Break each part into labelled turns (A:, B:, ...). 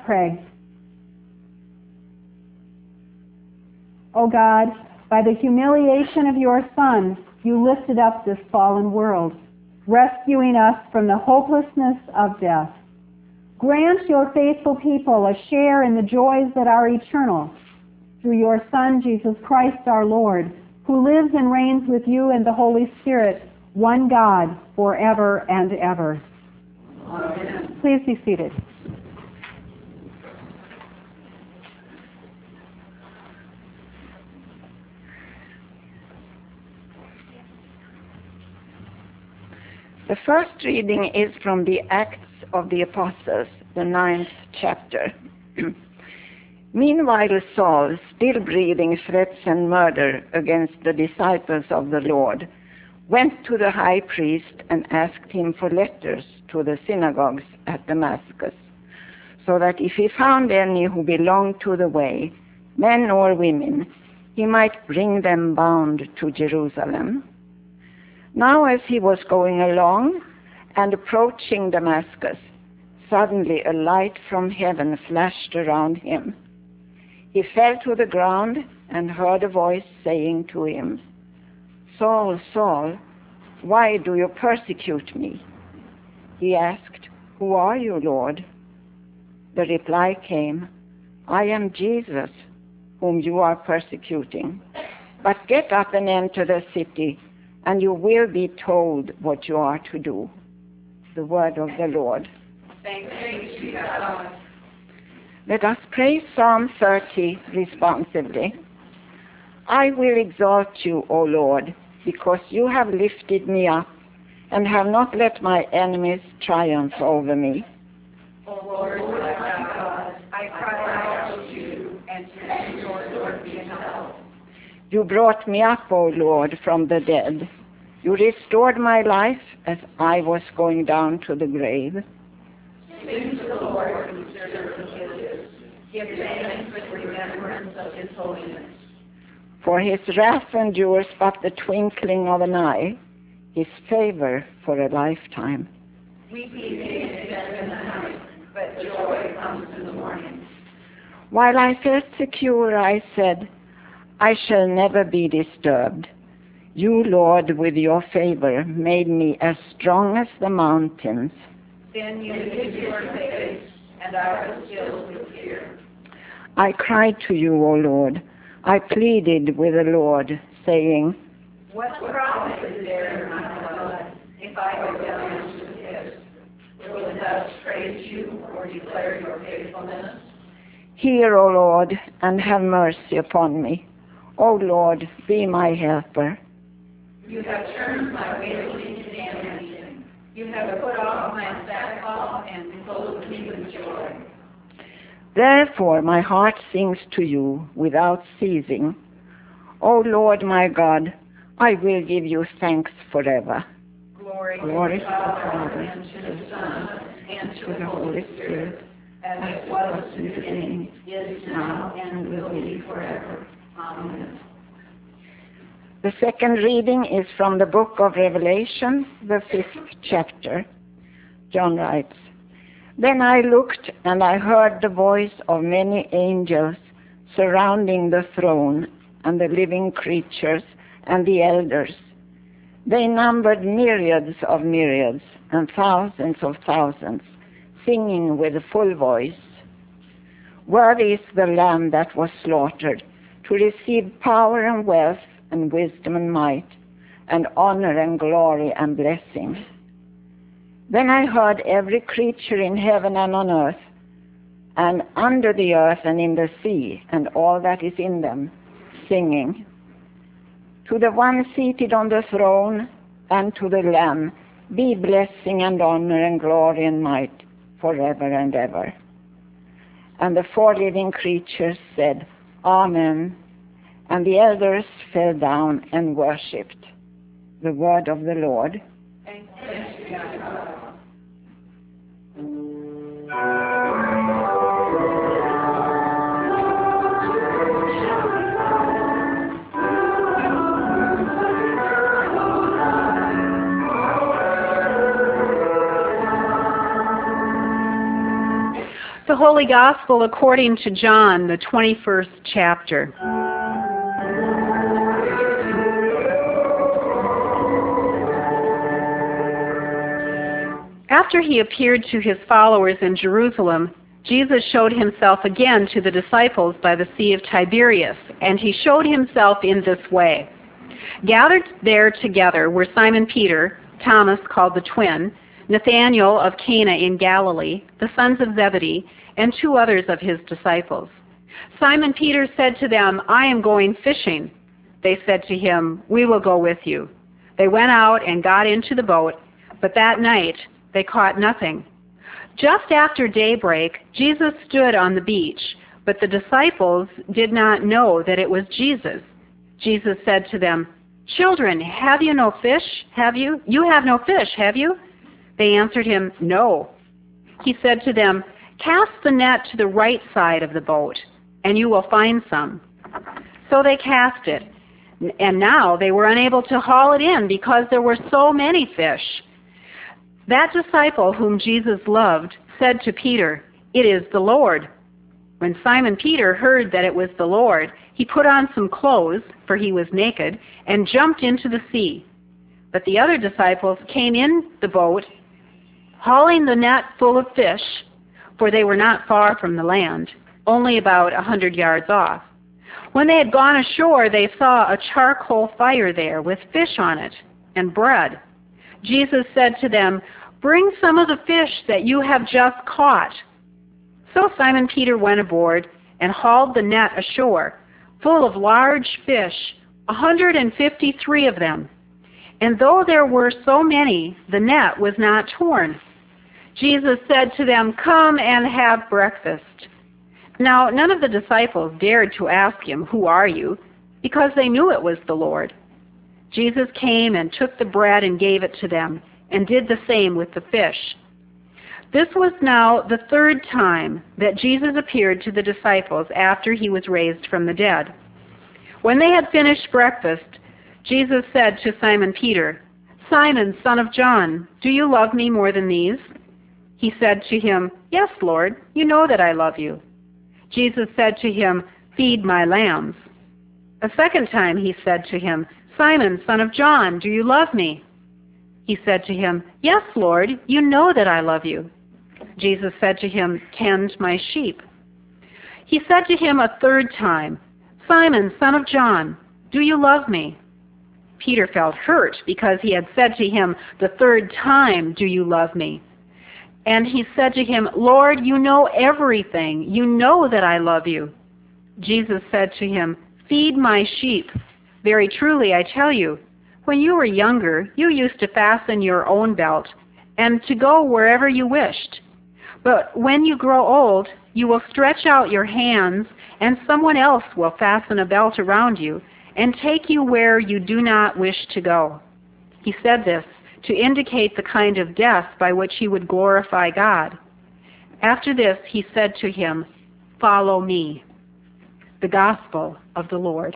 A: pray. O God, by the humiliation of your Son, you lifted up this fallen world, rescuing us from the hopelessness of death. Grant your faithful people a share in the joys that are eternal, through your Son, Jesus Christ our Lord, who lives and reigns with you in the Holy Spirit, one God, forever and ever. Amen. Please be seated.
B: The first reading is from the Acts of the Apostles, the 9th chapter. Meanwhile, Saul, still breathing threats and murder against the disciples of the Lord, went to the high priest and asked him for letters to the synagogues at Damascus, so that if he found any who belonged to the way, men or women, he might bring them bound to Jerusalem. Now as he was going along and approaching Damascus, suddenly a light from heaven flashed around him. He fell to the ground and heard a voice saying to him, "Saul, Saul, why do you persecute me?" He asked, "Who are you, Lord?" The reply came, "I am Jesus, whom you are persecuting. But get up and enter the city, and you will be told what you are to do." The word of the Lord.
C: Thanks be to God.
B: Let us pray Psalm 30 responsively. I will exalt you, O Lord, because you have lifted me up and have not let my enemies triumph over me.
C: O Lord, my God, I cry out to you, and to your Lord be help.
B: You brought me up, O Lord, from the dead. You restored my life as I was going down to the grave.
C: Sing to the Lord whose servant is. Give thanks with remembrance of his holiness.
B: For his wrath endures but the twinkling of an eye, his favor for a lifetime.
C: Weeping may spend in the night, but joy comes in the morning.
B: While I felt secure, I said, I shall never be disturbed. You, Lord, with your favor, made me as strong as the mountains.
C: Then you hid your face, and I was filled with fear.
B: I cried to you, O Lord. I pleaded with the Lord, saying,
C: What profit is there in my blood if I go down into the pit? Will it thus praise you or declare your faithfulness?
B: Hear, O Lord, and have mercy upon me. O Lord, be my helper.
C: You have turned my wailing into dancing. You have put off my sackcloth and clothed me with joy.
B: Therefore my heart sings to you without ceasing. O Lord my God, I will give you thanks forever.
C: Glory to
B: the
C: the Father,
B: Father,
C: and to the Son, and to
B: the Holy Spirit,
C: as it was in the beginning, is now, and will be forever. Amen.
B: The second reading is from the book of Revelation, the 5th chapter. John writes, Then I looked, and I heard the voice of many angels surrounding the throne and the living creatures and the elders. They numbered myriads of myriads and thousands of thousands, singing with a full voice, Worthy is the Lamb that was slaughtered, to receive power and wealth and wisdom and might, and honor and glory and blessing. Then I heard every creature in heaven and on earth, and under the earth and in the sea, and all that is in them, singing, To the one seated on the throne, and to the Lamb, be blessing and honor and glory and might, forever and ever. And the four living creatures said, Amen. And the elders fell down and worshipped. The word of the Lord.
C: Thanks be to God.
A: the Holy Gospel according to John, the 21st chapter. After he appeared to his followers in Jerusalem, Jesus showed himself again to the disciples by the Sea of Tiberias, and he showed himself in this way. Gathered there together were Simon Peter, Thomas called the twin, Nathanael of Cana in Galilee, the sons of Zebedee, and 2 others of his disciples. Simon Peter said to them, "I am going fishing." They said to him, "We will go with you." They went out and got into the boat, but that night they caught nothing. Just after daybreak, Jesus stood on the beach, but the disciples did not know that it was Jesus. Jesus said to them, "Children, have you no fish? Have you? You have no fish, have you?" They answered him, "No." He said to them, "Cast the net to the right side of the boat, and you will find some." So they cast it, and now they were unable to haul it in because there were so many fish. That disciple whom Jesus loved said to Peter, "It is the Lord." When Simon Peter heard that it was the Lord, he put on some clothes, for he was naked, and jumped into the sea. But the other disciples came in the boat, hauling the net full of fish, for they were not far from the land, only about 100 yards off. When they had gone ashore, they saw a charcoal fire there with fish on it and bread. Jesus said to them, "Bring some of the fish that you have just caught." So Simon Peter went aboard and hauled the net ashore, full of large fish, 153 of them. And though there were so many, the net was not torn. Jesus said to them, "Come and have breakfast." Now none of the disciples dared to ask him, "Who are you?" because they knew it was the Lord. Jesus came and took the bread and gave it to them, and did the same with the fish. This was now the 3rd time that Jesus appeared to the disciples after he was raised from the dead. When they had finished breakfast, Jesus said to Simon Peter, "Simon, son of John, do you love me more than these?" He said to him, "Yes, Lord, you know that I love you." Jesus said to him, "Feed my lambs." A second time he said to him, "Simon, son of John, do you love me?" He said to him, "Yes, Lord, you know that I love you." Jesus said to him, "Tend my sheep." He said to him a 3rd time, "Simon, son of John, do you love me?" Peter felt hurt because he had said to him the 3rd time, "Do you love me?" And he said to him, "Lord, you know everything. You know that I love you." Jesus said to him, "Feed my sheep. Very truly, I tell you, when you were younger, you used to fasten your own belt and to go wherever you wished. But when you grow old, you will stretch out your hands, and someone else will fasten a belt around you and take you where you do not wish to go." He said this to indicate the kind of death by which he would glorify God. After this, he said to him, "Follow me." The Gospel of the Lord.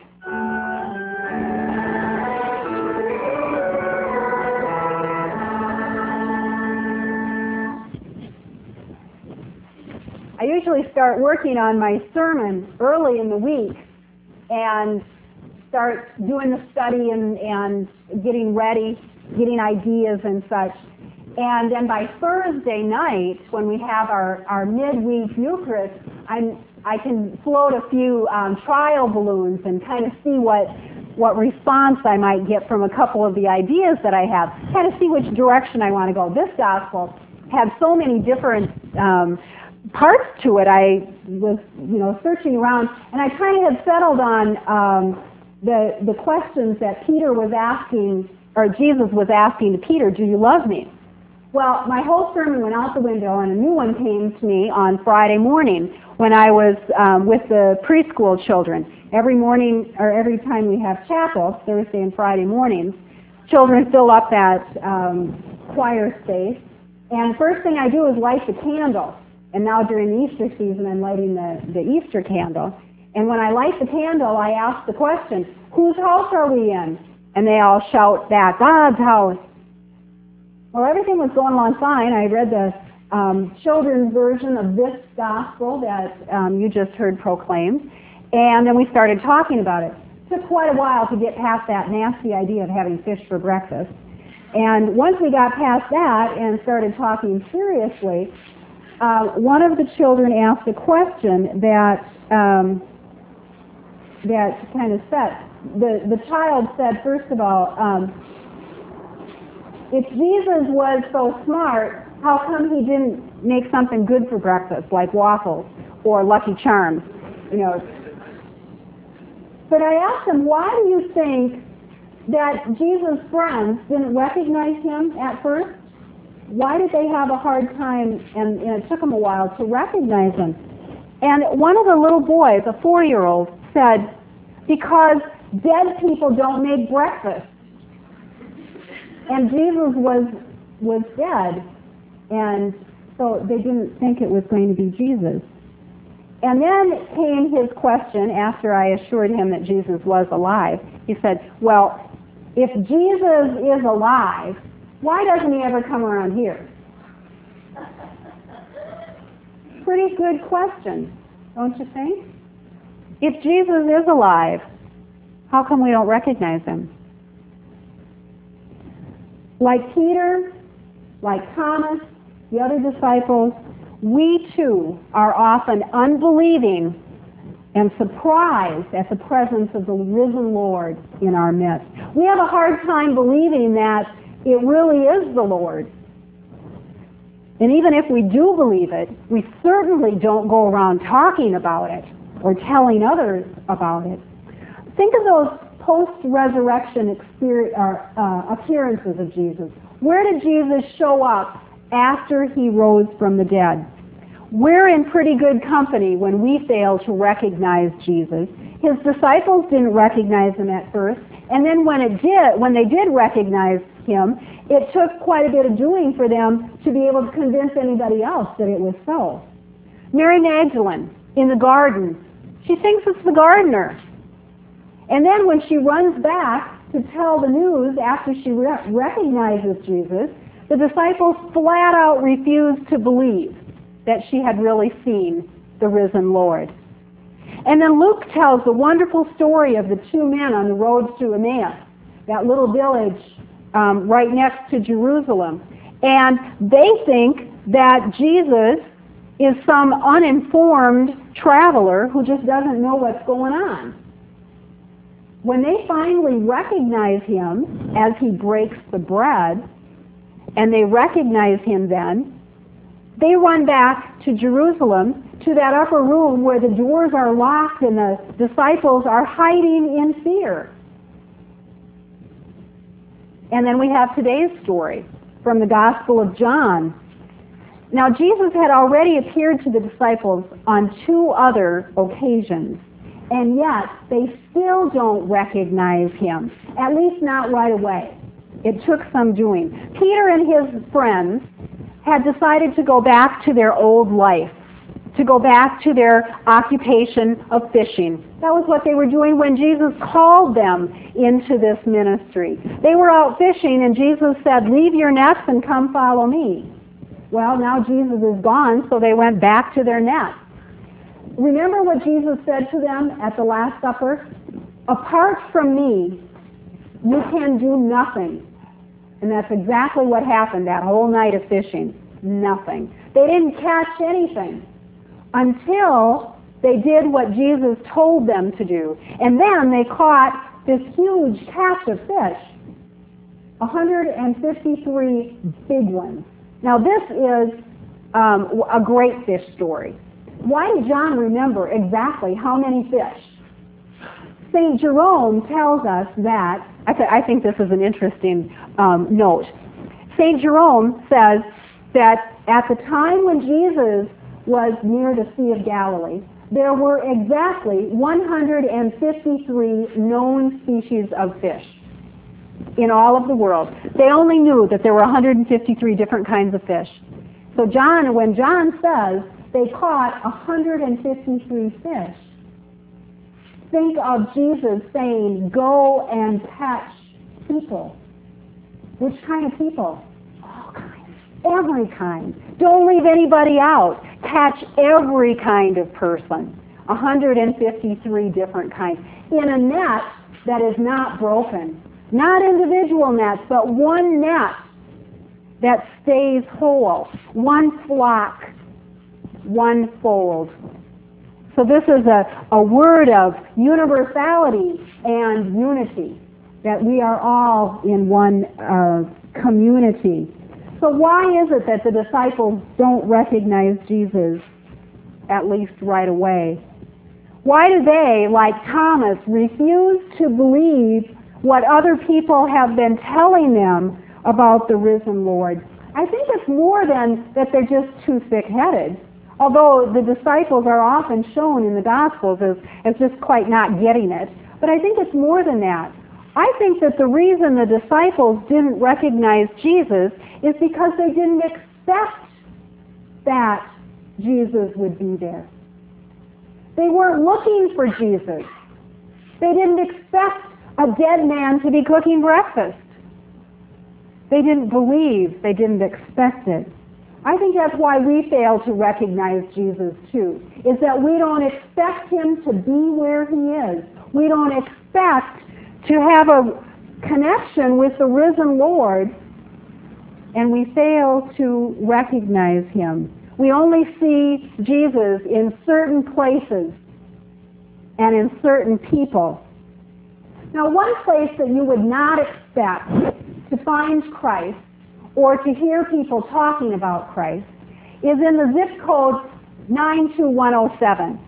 A: I usually start working on my sermon early in the week and start doing the study and getting ready, getting ideas and such. And then by Thursday night, when we have our midweek Eucharist, I can float a few trial balloons and kind of see what response I might get from a couple of the ideas that I have, kind of see which direction I want to go. This gospel has so many different parts to it. I was, searching around, and I kind of had settled on the questions that Peter was asking, or Jesus was asking to Peter, "Do you love me?" Well, my whole sermon went out the window, and a new one came to me on Friday morning when I was with the preschool children. Every morning, or every time we have chapel, Thursday and Friday mornings, children fill up that choir space, and first thing I do is light the candle. And now during the Easter season, I'm lighting the Easter candle. And when I light the candle, I ask the question, "Whose house are we in?" And they all shout back, "God's house." Well, everything was going along fine. I read the children's version of this gospel that you just heard proclaimed. And then we started talking about it. It took quite a while to get past that nasty idea of having fish for breakfast. And once we got past that and started talking seriously, one of the children asked a question that kind of set. The child said, first of all, if Jesus was so smart, how come he didn't make something good for breakfast, like waffles or Lucky Charms? You know. But I asked him, why do you think that Jesus' friends didn't recognize him at first? Why did they have a hard time, and it took them a while to recognize him? And one of the little boys, a 4-year-old, said, because dead people don't make breakfast. And Jesus was dead, and so they didn't think it was going to be Jesus. And then came his question after I assured him that Jesus was alive. He said, well, if Jesus is alive, why doesn't he ever come around here? Pretty good question, don't you think? If Jesus is alive, how come we don't recognize him? Like Peter, like Thomas, the other disciples, we too are often unbelieving and surprised at the presence of the risen Lord in our midst. We have a hard time believing that it really is the Lord. And even if we do believe it, we certainly don't go around talking about it or telling others about it. Think of those post-resurrection appearances of Jesus. Where did Jesus show up after he rose from the dead? We're in pretty good company when we fail to recognize Jesus. His disciples didn't recognize him at first, and then when they did recognize him, it took quite a bit of doing for them to be able to convince anybody else that it was so. Mary Magdalene in the garden, she thinks it's the gardener. And then when she runs back to tell the news after she recognizes Jesus, the disciples flat out refuse to believe that she had really seen the risen Lord. And then Luke tells the wonderful story of the 2 men on the road to Emmaus, that little village right next to Jerusalem. And they think that Jesus is some uninformed traveler who just doesn't know what's going on. When they finally recognize him as he breaks the bread, and they recognize him then, they run back to Jerusalem, to that upper room where the doors are locked and the disciples are hiding in fear. And then we have today's story from the Gospel of John. Now, Jesus had already appeared to the disciples on 2 other occasions, and yet they still don't recognize him, at least not right away. It took some doing. Peter and his friends had decided to go back to their old life, to go back to their occupation of fishing. That was what they were doing when Jesus called them into this ministry. They were out fishing, and Jesus said, "Leave your nets and come follow me." Well, now Jesus is gone, so they went back to their nets. Remember what Jesus said to them at the Last Supper? "Apart from me, you can do nothing." And that's exactly what happened that whole night of fishing. Nothing. They didn't catch anything until they did what Jesus told them to do. And then they caught this huge catch of fish. 153 big ones. Now this is a great fish story. Why did John remember exactly how many fish? St. Jerome tells us that, I think this is an interesting note. St. Jerome says that at the time when Jesus was near the Sea of Galilee, there were exactly 153 known species of fish in all of the world. They only knew that there were 153 different kinds of fish. So when John says they caught 153 fish, think of Jesus saying, "Go and catch people." Which kind of people? All kinds. every kind. Don't leave anybody out. Catch every kind of person. 153 different kinds. In a net that is not broken. Not individual nets, but one net that stays whole. One flock, one fold. So this is a word of universality and unity, that we are all in one community. So why is it that the disciples don't recognize Jesus, at least right away? Why do they, like Thomas, refuse to believe what other people have been telling them about the risen Lord? I think it's more than that they're just too thick-headed, although the disciples are often shown in the Gospels as just quite not getting it. But I think it's more than that. I think that the reason the disciples didn't recognize Jesus is because they didn't expect that Jesus would be there. They weren't looking for Jesus. They didn't expect a dead man to be cooking breakfast. They didn't believe. They didn't expect it. I think that's why we fail to recognize Jesus too, is that we don't expect him to be where he is. We don't expect to have a connection with the risen Lord, and we fail to recognize him. We only see Jesus in certain places and in certain people. Now, one place that you would not expect to find Christ or to hear people talking about Christ is in the zip code 92107.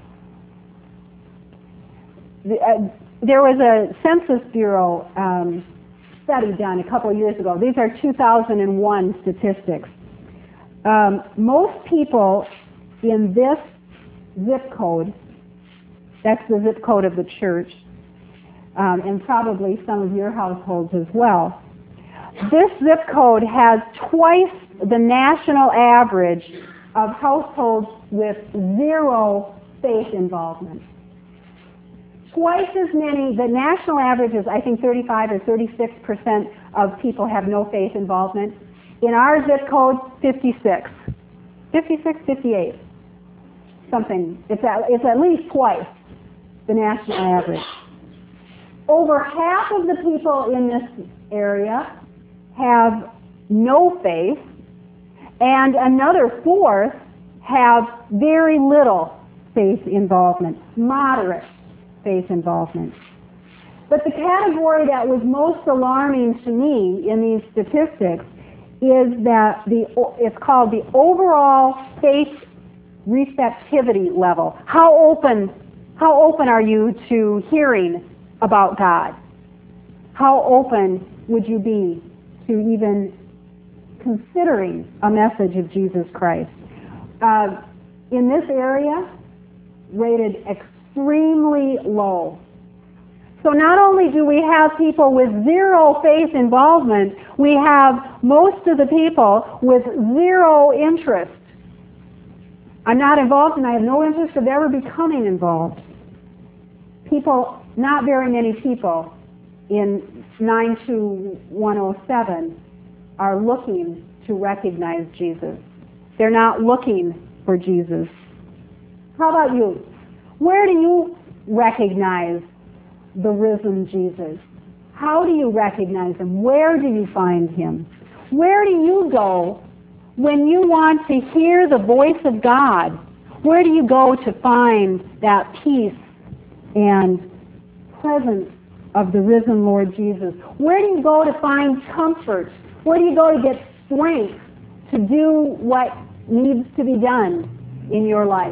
A: There was a Census Bureau study done a couple of years ago. These are 2001 statistics. Most people in this zip code, that's the zip code of the church, and probably some of your households as well. This zip code has twice the national average of households with zero faith involvement. Twice as many, the national average is I think 35 or 36% of people have no faith involvement. In our zip code, 56, 58, something. It's at least twice the national average. Over half of the people in this area have no faith, and another fourth have very little faith involvement, moderate faith involvement. But the category that was most alarming to me in these statistics is that it's called the overall faith receptivity level. How open are you to hearing about God? How open would you be to even considering a message of Jesus Christ? In this area, rated extremely low. So not only do we have people with zero faith involvement, we have most of the people with zero interest. I'm not involved and I have no interest of ever becoming involved. People, not very many people in 92107 are looking to recognize Jesus. They're not looking for Jesus. How about you? Where do you recognize the risen Jesus? How do you recognize him? Where do you find him? Where do you go when you want to hear the voice of God? Where do you go to find that peace and presence of the risen Lord Jesus? Where do you go to find comfort? Where do you go to get strength to do what needs to be done in your life?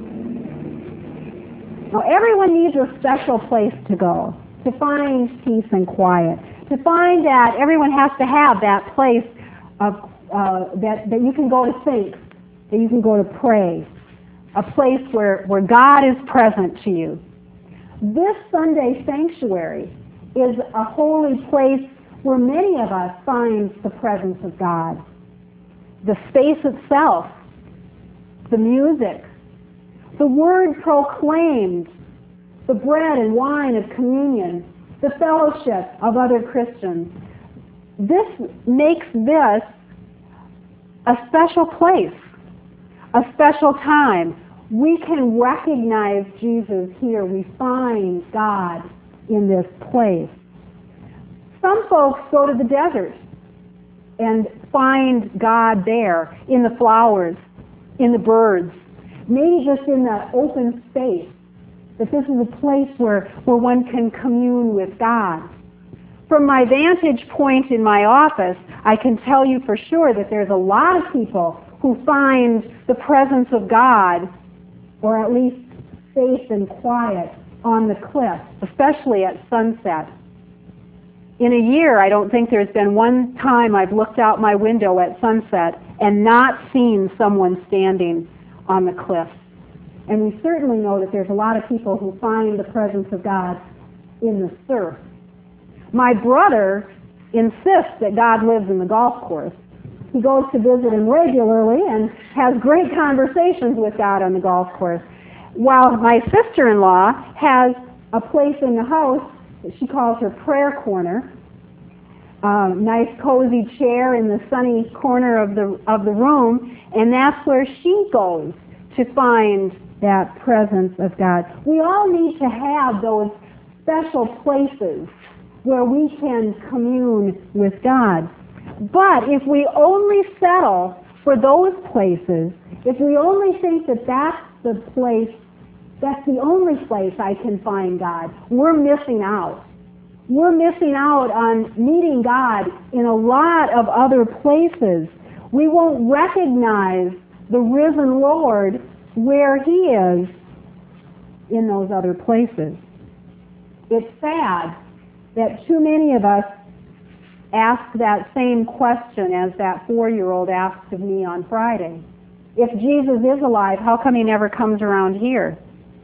A: Now, everyone needs a special place to go, to find peace and quiet, to find that everyone has to have that place of, that you can go to think, that you can go to pray, a place where God is present to you. This Sunday sanctuary is a holy place where many of us find the presence of God. The space itself, the music, the word proclaimed, the bread and wine of communion, the fellowship of other Christians. This makes this a special place, a special time. We can recognize Jesus here. We find God in this place. Some folks go to the desert and find God there, in the flowers, in the birds, maybe just in the open space, that this is a place where one can commune with God. From my vantage point in my office, I can tell you for sure that there's a lot of people who find the presence of God, or at least safe and quiet, on the cliff, especially at sunset. In a year, I don't think there's been one time I've looked out my window at sunset and not seen someone standing on the cliff. And we certainly know that there's a lot of people who find the presence of God in the surf. My brother insists that God lives in the golf course. He goes to visit him regularly and has great conversations with God on the golf course. While my sister-in-law has a place in the house that she calls her prayer corner, nice cozy chair in the sunny corner of the room, and that's where she goes to find that presence of God. We all need to have those special places where we can commune with God. But if we only settle for those places, if we only think that that's the place, that's the only place I can find God, we're missing out. We're missing out on meeting God in a lot of other places. We won't recognize the risen Lord where He is in those other places. It's sad that too many of us ask that same question as that 4-year-old asked of me on Friday. If Jesus is alive, how come He never comes around here?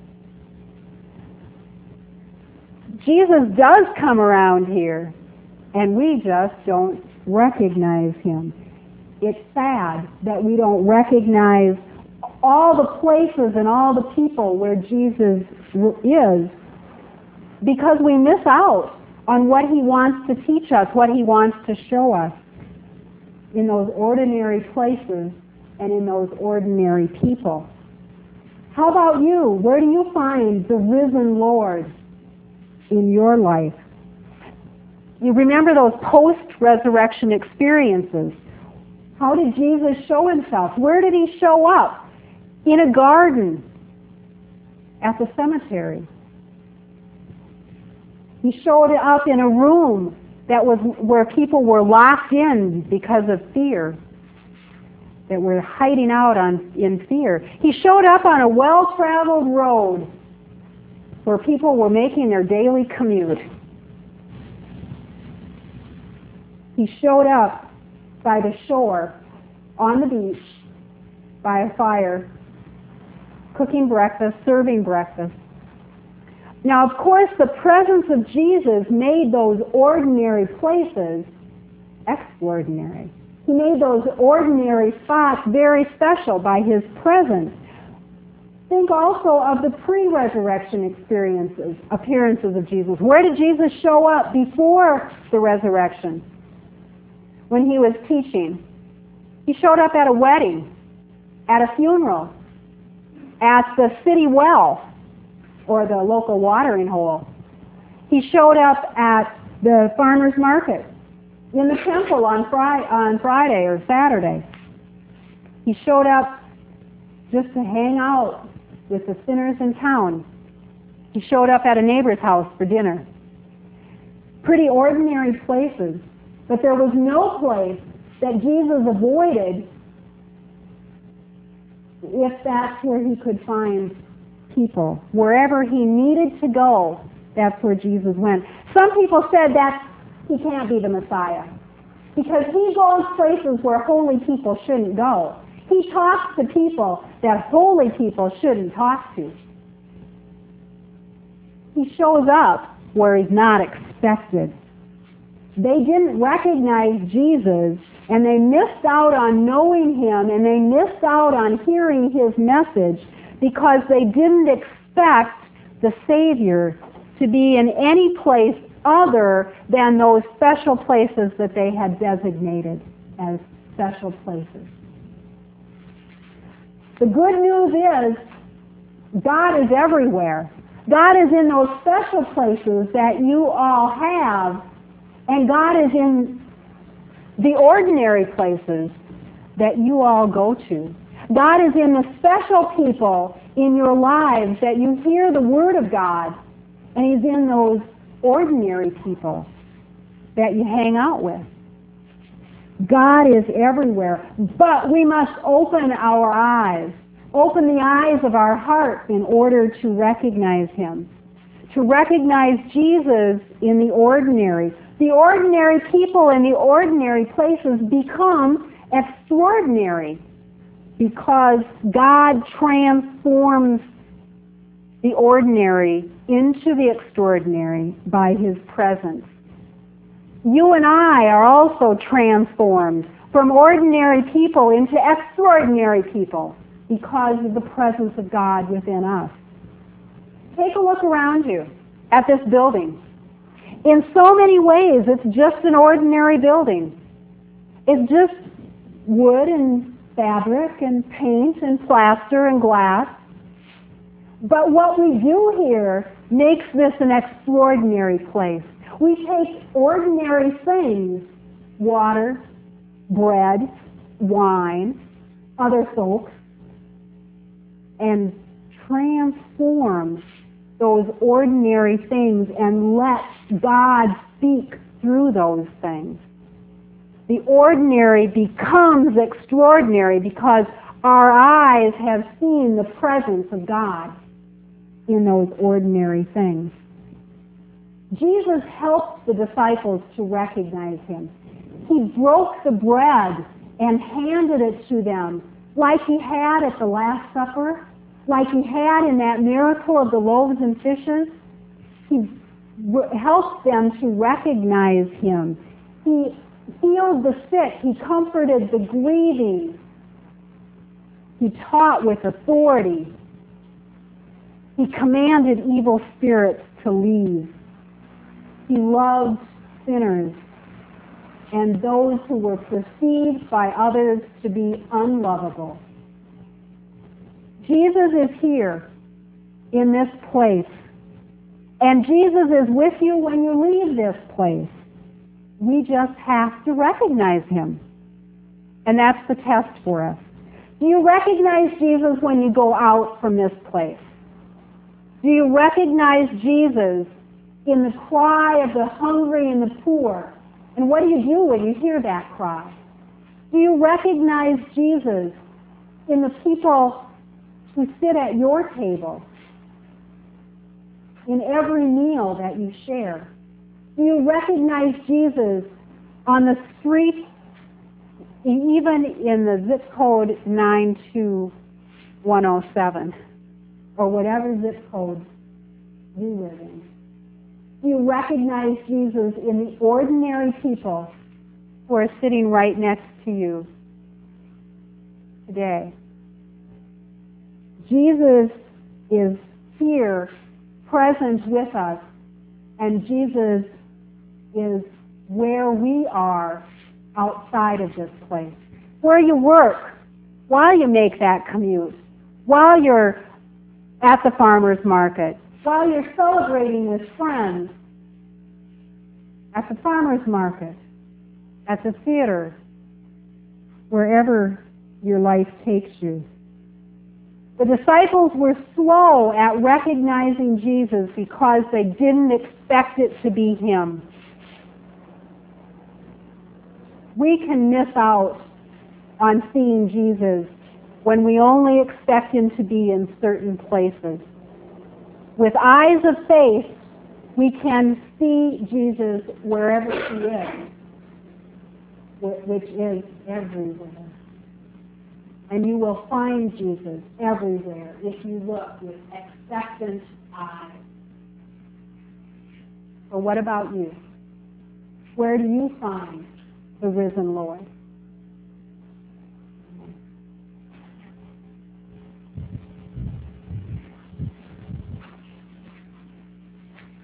A: Jesus does come around here, and we just don't recognize Him. It's sad that we don't recognize all the places and all the people where Jesus is, because we miss out on what He wants to teach us, what He wants to show us in those ordinary places and in those ordinary people. How about you? Where do you find the risen Lord in your life? You remember those post-resurrection experiences. How did Jesus show Himself? Where did He show up? In a garden, at the cemetery. He showed up in a room that was where people were locked in because of fear, that were hiding out in fear. He showed up on a well-traveled road where people were making their daily commute. He showed up by the shore, on the beach, by a fire, cooking breakfast, serving breakfast. Now, of course, the presence of Jesus made those ordinary places extraordinary. He made those ordinary spots very special by His presence. Think also of the pre-resurrection appearances of Jesus. Where did Jesus show up before the resurrection? When He was teaching. He showed up at a wedding, at a funeral, at the city well, or the local watering hole. He showed up at the farmer's market, in the temple on Friday or Saturday. He showed up just to hang out with the sinners in town. He showed up at a neighbor's house for dinner. Pretty ordinary places, but there was no place that Jesus avoided if that's where He could find people. Wherever He needed to go, that's where Jesus went. Some people said that He can't be the Messiah because He goes places where holy people shouldn't go. He talks to people that holy people shouldn't talk to. He shows up where He's not expected. They didn't recognize Jesus, and they missed out on knowing Him, and they missed out on hearing His message because they didn't expect the Savior to be in any place other than those special places that they had designated as special places. The good news is God is everywhere. God is in those special places that you all have, and God is in the ordinary places that you all go to. God is in the special people in your lives that you hear the Word of God, and He's in those ordinary people that you hang out with. God is everywhere, but we must open our eyes, open the eyes of our heart in order to recognize Him, to recognize Jesus in the ordinary. The ordinary people in the ordinary places become extraordinary because God transforms the ordinary into the extraordinary by His presence. You and I are also transformed from ordinary people into extraordinary people because of the presence of God within us. Take a look around you at this building. In so many ways, it's just an ordinary building. It's just wood and fabric and paint and plaster and glass. But what we do here makes this an extraordinary place. We take ordinary things, water, bread, wine, other folks, and transform those ordinary things and let God speak through those things. The ordinary becomes extraordinary because our eyes have seen the presence of God in those ordinary things. Jesus helped the disciples to recognize Him. He broke the bread and handed it to them like He had at the Last Supper, like He had in that miracle of the loaves and fishes. He helped them to recognize Him. He healed the sick. He comforted the grieving. He taught with authority. He commanded evil spirits to leave. He loved sinners and those who were perceived by others to be unlovable. Jesus is here in this place, and Jesus is with you when you leave this place. We just have to recognize Him, and that's the test for us. Do you recognize Jesus when you go out from this place? Do you recognize Jesus in the cry of the hungry and the poor? And what do you do when you hear that cry? Do you recognize Jesus in the people who sit at your table, in every meal that you share? Do you recognize Jesus on the street, even in the zip code 92107, or whatever zip code you live in? Do you recognize Jesus in the ordinary people who are sitting right next to you today? Jesus is here, present with us, and Jesus is where we are outside of this place. Where you work, while you make that commute, while you're at the farmer's market, while you're celebrating with friends, at the farmer's market, at the theater, wherever your life takes you. The disciples were slow at recognizing Jesus because they didn't expect it to be Him. We can miss out on seeing Jesus when we only expect Him to be in certain places. With eyes of faith, we can see Jesus wherever He is, which is everywhere. And you will find Jesus everywhere if you look with expectant eyes. So what about you? Where do you find the risen Lord?